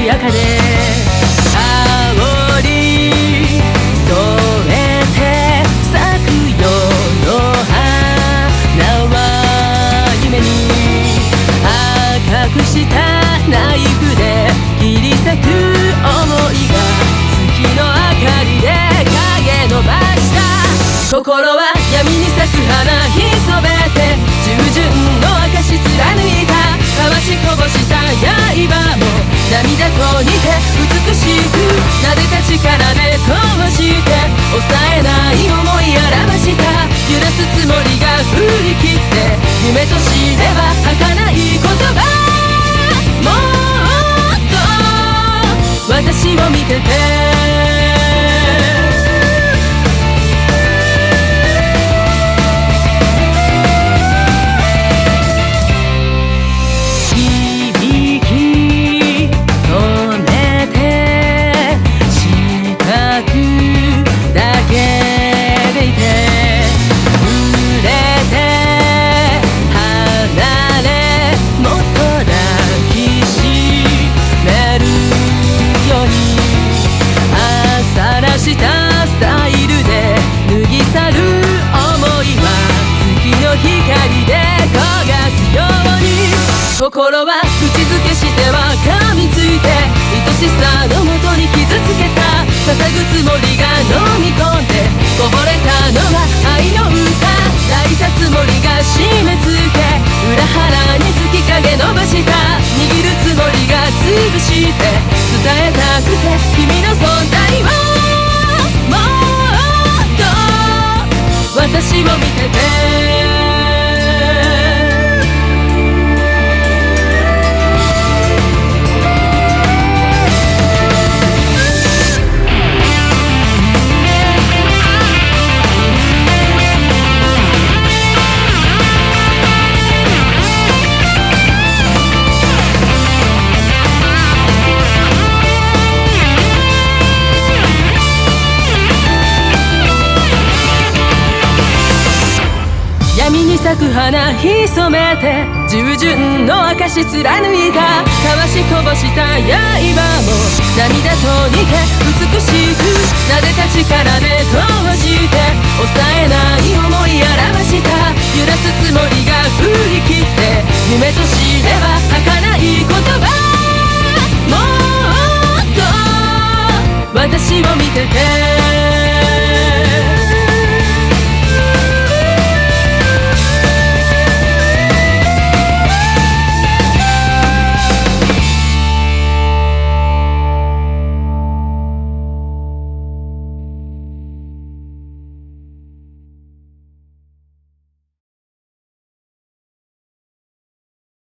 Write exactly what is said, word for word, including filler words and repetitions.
緩やかで煽り添えて咲くよの花は夢に赤くしたナイフで切り裂く想いが月の明かりで影伸ばした心は闇に咲く花ひそべて従順の証貫いた交わしこぼした刃も涙と似て美しく撫でた力で通して抑えない想い表した揺らすつもりが振り切って夢としては儚い言葉もっと私を見ててしたスタイルで脱ぎ去る想いは月の光で焦がすように心は口づけしては噛みついて愛しさのもとに傷つけた捧ぐつもりが飲み込んでこぼれたのは愛の歌抱いたつもりが締め付け裏腹に月影伸ばした握るつもりが潰して伝えたくて君の存在をもっと私を見てて闇に咲く花潜めて従順の証貫いた交わしこぼした刃も涙と似て美しく撫でた力で通して抑えない想い表した揺らすつもりが振り切って夢と